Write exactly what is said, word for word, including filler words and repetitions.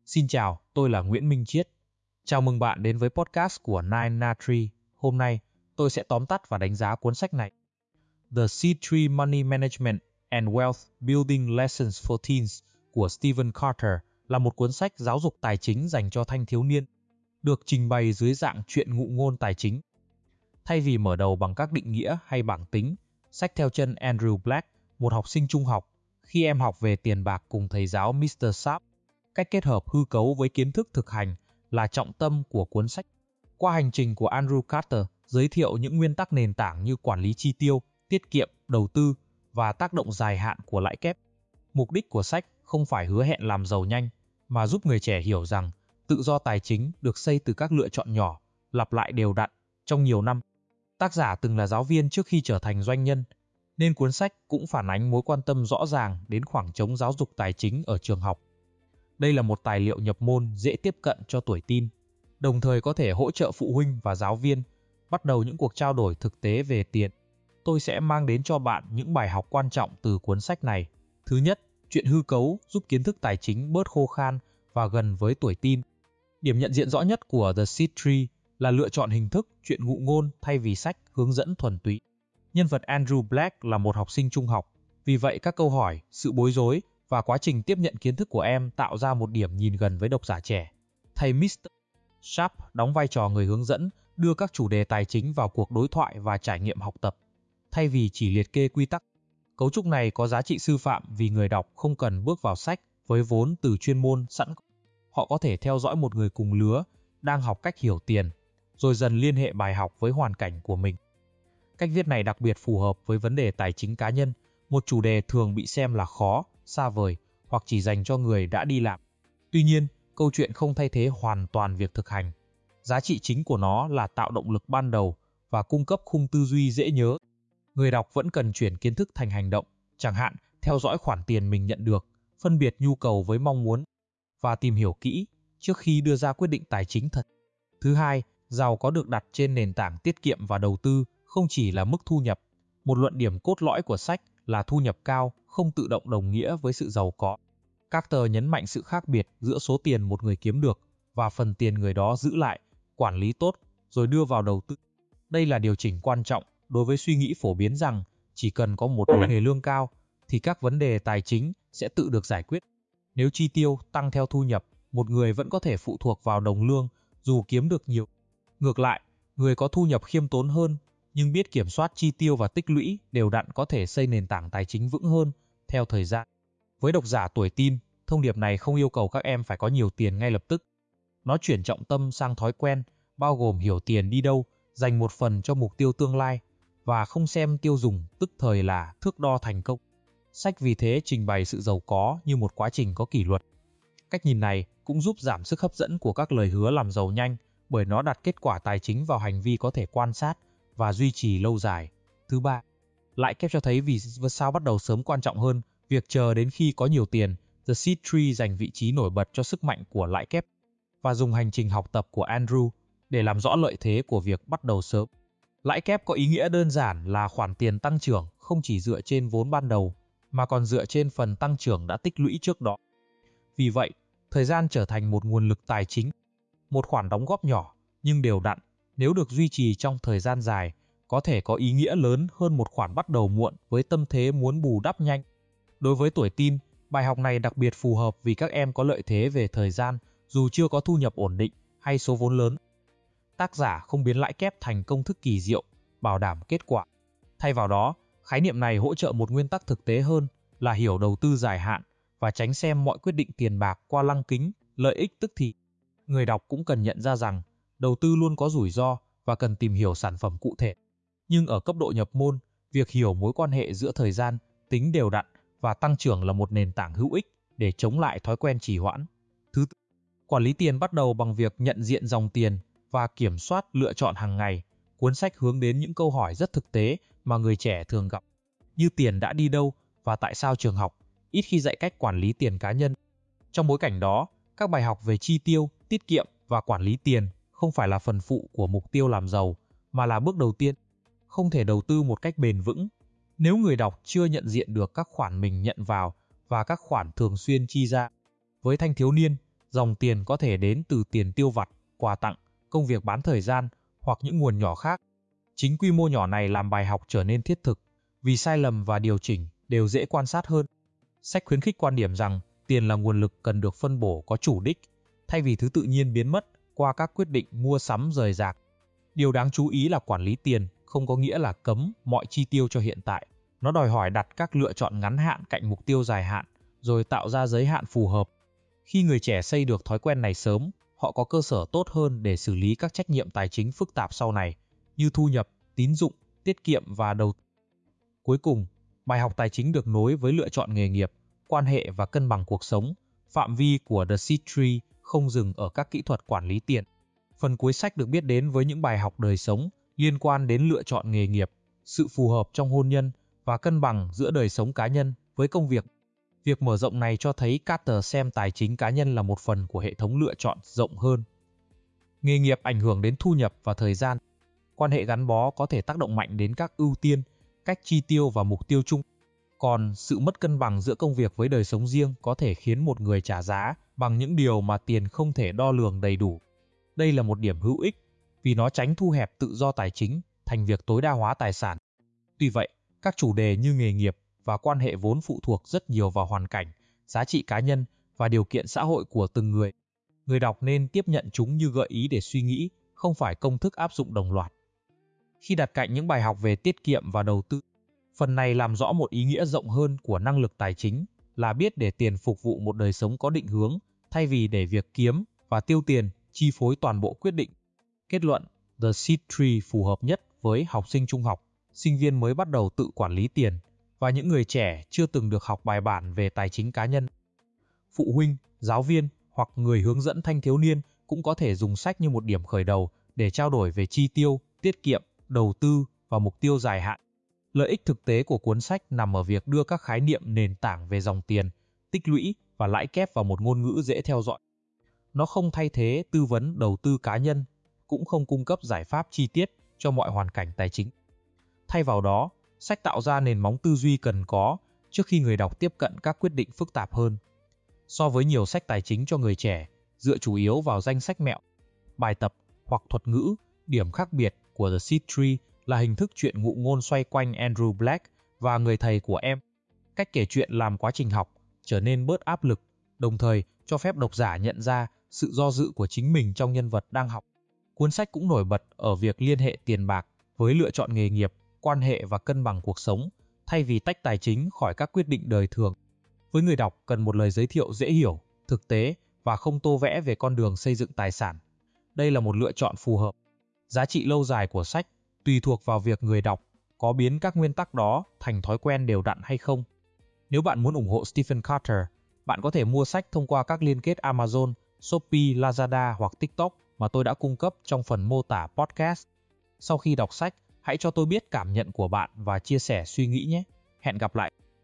Xin chào, tôi là Nguyễn Minh Chiết. Chào mừng bạn đến với podcast của Nine Na Tree. Hôm nay, tôi sẽ tóm tắt và đánh giá cuốn sách này. The Seed Tree Money Management and Wealth Building Lessons for Teens của Stephen Carter là một cuốn sách giáo dục tài chính dành cho thanh thiếu niên, được trình bày dưới dạng truyện ngụ ngôn tài chính. Thay vì mở đầu bằng các định nghĩa hay bảng tính, sách theo chân Andrew Black, một học sinh trung học, khi em học về tiền bạc cùng thầy giáo mít tơ Sharp. Cách kết hợp hư cấu với kiến thức thực hành là trọng tâm của cuốn sách. Qua hành trình của Andrew Carter giới thiệu những nguyên tắc nền tảng như quản lý chi tiêu, tiết kiệm, đầu tư và tác động dài hạn của lãi kép. Mục đích của sách không phải hứa hẹn làm giàu nhanh, mà giúp người trẻ hiểu rằng tự do tài chính được xây từ các lựa chọn nhỏ, lặp lại đều đặn trong nhiều năm. Tác giả từng là giáo viên trước khi trở thành doanh nhân, nên cuốn sách cũng phản ánh mối quan tâm rõ ràng đến khoảng trống giáo dục tài chính ở trường học. Đây là một tài liệu nhập môn dễ tiếp cận cho tuổi teen, đồng thời có thể hỗ trợ phụ huynh và giáo viên bắt đầu những cuộc trao đổi thực tế về tiền. Tôi sẽ mang đến cho bạn những bài học quan trọng từ cuốn sách này. Thứ nhất, chuyện hư cấu giúp kiến thức tài chính bớt khô khan và gần với tuổi teen. Điểm nhận diện rõ nhất của The Seed Tree là lựa chọn hình thức chuyện ngụ ngôn thay vì sách hướng dẫn thuần túy. Nhân vật Andrew Black là một học sinh trung học, vì vậy các câu hỏi, sự bối rối và quá trình tiếp nhận kiến thức của em tạo ra một điểm nhìn gần với độc giả trẻ. Thầy mít tơ Sharp đóng vai trò người hướng dẫn, đưa các chủ đề tài chính vào cuộc đối thoại và trải nghiệm học tập, thay vì chỉ liệt kê quy tắc. Cấu trúc này có giá trị sư phạm vì người đọc không cần bước vào sách với vốn từ chuyên môn sẵn. Họ có thể theo dõi một người cùng lứa đang học cách hiểu tiền, rồi dần liên hệ bài học với hoàn cảnh của mình. Cách viết này đặc biệt phù hợp với vấn đề tài chính cá nhân, một chủ đề thường bị xem là khó, xa vời hoặc chỉ dành cho người đã đi làm. Tuy nhiên, câu chuyện không thay thế hoàn toàn việc thực hành. Giá trị chính của nó là tạo động lực ban đầu và cung cấp khung tư duy dễ nhớ. Người đọc vẫn cần chuyển kiến thức thành hành động, chẳng hạn theo dõi khoản tiền mình nhận được, phân biệt nhu cầu với mong muốn và tìm hiểu kỹ trước khi đưa ra quyết định tài chính thật. Thứ hai, giàu có được đặt trên nền tảng tiết kiệm và đầu tư, không chỉ là mức thu nhập. Một luận điểm cốt lõi của sách là thu nhập cao không tự động đồng nghĩa với sự giàu có. Carter nhấn mạnh sự khác biệt giữa số tiền một người kiếm được và phần tiền người đó giữ lại, quản lý tốt, rồi đưa vào đầu tư. Đây là điều chỉnh quan trọng đối với suy nghĩ phổ biến rằng chỉ cần có một nghề lương cao thì các vấn đề tài chính sẽ tự được giải quyết. Nếu chi tiêu tăng theo thu nhập, một người vẫn có thể phụ thuộc vào đồng lương dù kiếm được nhiều. Ngược lại, người có thu nhập khiêm tốn hơn nhưng biết kiểm soát chi tiêu và tích lũy đều đặn có thể xây nền tảng tài chính vững hơn theo thời gian. Với độc giả tuổi teen, thông điệp này không yêu cầu các em phải có nhiều tiền ngay lập tức. Nó chuyển trọng tâm sang thói quen, bao gồm hiểu tiền đi đâu, dành một phần cho mục tiêu tương lai, và không xem tiêu dùng tức thời là thước đo thành công. Sách vì thế trình bày sự giàu có như một quá trình có kỷ luật. Cách nhìn này cũng giúp giảm sức hấp dẫn của các lời hứa làm giàu nhanh, bởi nó đặt kết quả tài chính vào hành vi có thể quan sát và duy trì lâu dài. Thứ ba, lãi kép cho thấy vì sao bắt đầu sớm quan trọng hơn việc chờ đến khi có nhiều tiền. The Seed Tree dành vị trí nổi bật cho sức mạnh của lãi kép và dùng hành trình học tập của Andrew để làm rõ lợi thế của việc bắt đầu sớm. Lãi kép có ý nghĩa đơn giản là khoản tiền tăng trưởng không chỉ dựa trên vốn ban đầu, mà còn dựa trên phần tăng trưởng đã tích lũy trước đó. Vì vậy, thời gian trở thành một nguồn lực tài chính. Một khoản đóng góp nhỏ nhưng đều đặn, nếu được duy trì trong thời gian dài, có thể có ý nghĩa lớn hơn một khoản bắt đầu muộn với tâm thế muốn bù đắp nhanh. Đối với tuổi teen, bài học này đặc biệt phù hợp vì các em có lợi thế về thời gian dù chưa có thu nhập ổn định hay số vốn lớn. Tác giả không biến lãi kép thành công thức kỳ diệu, bảo đảm kết quả. Thay vào đó, khái niệm này hỗ trợ một nguyên tắc thực tế hơn là hiểu đầu tư dài hạn và tránh xem mọi quyết định tiền bạc qua lăng kính, lợi ích tức thì. Người đọc cũng cần nhận ra rằng đầu tư luôn có rủi ro và cần tìm hiểu sản phẩm cụ thể. Nhưng ở cấp độ nhập môn, việc hiểu mối quan hệ giữa thời gian, tính đều đặn và tăng trưởng là một nền tảng hữu ích để chống lại thói quen trì hoãn. Thứ tư, quản lý tiền bắt đầu bằng việc nhận diện dòng tiền và kiểm soát lựa chọn hàng ngày. Cuốn sách hướng đến những câu hỏi rất thực tế mà người trẻ thường gặp, như tiền đã đi đâu và tại sao trường học ít khi dạy cách quản lý tiền cá nhân. Trong bối cảnh đó, các bài học về chi tiêu, tiết kiệm và quản lý tiền không phải là phần phụ của mục tiêu làm giàu, mà là bước đầu tiên. Không thể đầu tư một cách bền vững nếu người đọc chưa nhận diện được các khoản mình nhận vào và các khoản thường xuyên chi ra. Với thanh thiếu niên, Dòng tiền có thể đến từ tiền tiêu vặt, quà tặng, công việc bán thời gian hoặc những nguồn nhỏ khác. Chính quy mô nhỏ này làm bài học trở nên thiết thực, vì sai lầm và điều chỉnh đều dễ quan sát hơn. Sách khuyến khích quan điểm rằng tiền là nguồn lực cần được phân bổ có chủ đích, thay vì thứ tự nhiên biến mất qua các quyết định mua sắm rời rạc. Điều đáng chú ý là quản lý tiền không có nghĩa là cấm mọi chi tiêu cho hiện tại. Nó đòi hỏi đặt các lựa chọn ngắn hạn cạnh mục tiêu dài hạn, rồi tạo ra giới hạn phù hợp. Khi người trẻ xây được thói quen này sớm, họ có cơ sở tốt hơn để xử lý các trách nhiệm tài chính phức tạp sau này, như thu nhập, tín dụng, tiết kiệm và đầu tư. Cuối cùng, bài học tài chính được nối với lựa chọn nghề nghiệp, quan hệ và cân bằng cuộc sống. Phạm vi của The Seed Tree không dừng ở các kỹ thuật quản lý tiền. Phần cuối sách được biết đến với những bài học đời sống liên quan đến lựa chọn nghề nghiệp, sự phù hợp trong hôn nhân và cân bằng giữa đời sống cá nhân với công việc. Việc mở rộng này cho thấy Carter xem tài chính cá nhân là một phần của hệ thống lựa chọn rộng hơn. Nghề nghiệp ảnh hưởng đến thu nhập và thời gian. Quan hệ gắn bó có thể tác động mạnh đến các ưu tiên, cách chi tiêu và mục tiêu chung. Còn sự mất cân bằng giữa công việc với đời sống riêng có thể khiến một người trả giá bằng những điều mà tiền không thể đo lường đầy đủ. Đây là một điểm hữu ích vì nó tránh thu hẹp tự do tài chính thành việc tối đa hóa tài sản. Tuy vậy, các chủ đề như nghề nghiệp và quan hệ vốn phụ thuộc rất nhiều vào hoàn cảnh, giá trị cá nhân và điều kiện xã hội của từng người. Người đọc nên tiếp nhận chúng như gợi ý để suy nghĩ, không phải công thức áp dụng đồng loạt. Khi đặt cạnh những bài học về tiết kiệm và đầu tư, phần này làm rõ một ý nghĩa rộng hơn của năng lực tài chính là biết để tiền phục vụ một đời sống có định hướng, thay vì để việc kiếm và tiêu tiền chi phối toàn bộ quyết định. Kết luận, The Seed Tree phù hợp nhất với học sinh trung học, sinh viên mới bắt đầu tự quản lý tiền, và những người trẻ chưa từng được học bài bản về tài chính cá nhân. Phụ huynh, giáo viên hoặc người hướng dẫn thanh thiếu niên cũng có thể dùng sách như một điểm khởi đầu để trao đổi về chi tiêu, tiết kiệm, đầu tư và mục tiêu dài hạn. Lợi ích thực tế của cuốn sách nằm ở việc đưa các khái niệm nền tảng về dòng tiền, tích lũy và lãi kép vào một ngôn ngữ dễ theo dõi. Nó không thay thế tư vấn đầu tư cá nhân, cũng không cung cấp giải pháp chi tiết cho mọi hoàn cảnh tài chính. Thay vào đó, sách tạo ra nền móng tư duy cần có trước khi người đọc tiếp cận các quyết định phức tạp hơn. So với nhiều sách tài chính cho người trẻ, dựa chủ yếu vào danh sách mẹo, bài tập hoặc thuật ngữ, điểm khác biệt của The Seed Tree là hình thức truyện ngụ ngôn xoay quanh Andrew Black và người thầy của em. Cách kể chuyện làm quá trình học trở nên bớt áp lực, đồng thời cho phép độc giả nhận ra sự do dự của chính mình trong nhân vật đang học. Cuốn sách cũng nổi bật ở việc liên hệ tiền bạc với lựa chọn nghề nghiệp, quan hệ và cân bằng cuộc sống, thay vì tách tài chính khỏi các quyết định đời thường. Với người đọc cần một lời giới thiệu dễ hiểu, thực tế và không tô vẽ về con đường xây dựng tài sản. Đây là một lựa chọn phù hợp. Giá trị lâu dài của sách tùy thuộc vào việc người đọc có biến các nguyên tắc đó thành thói quen đều đặn hay không. Nếu bạn muốn ủng hộ Stephen Carter, bạn có thể mua sách thông qua các liên kết Amazon, Shopee, Lazada hoặc TikTok mà tôi đã cung cấp trong phần mô tả podcast. Sau khi đọc sách, hãy cho tôi biết cảm nhận của bạn và chia sẻ suy nghĩ nhé. Hẹn gặp lại.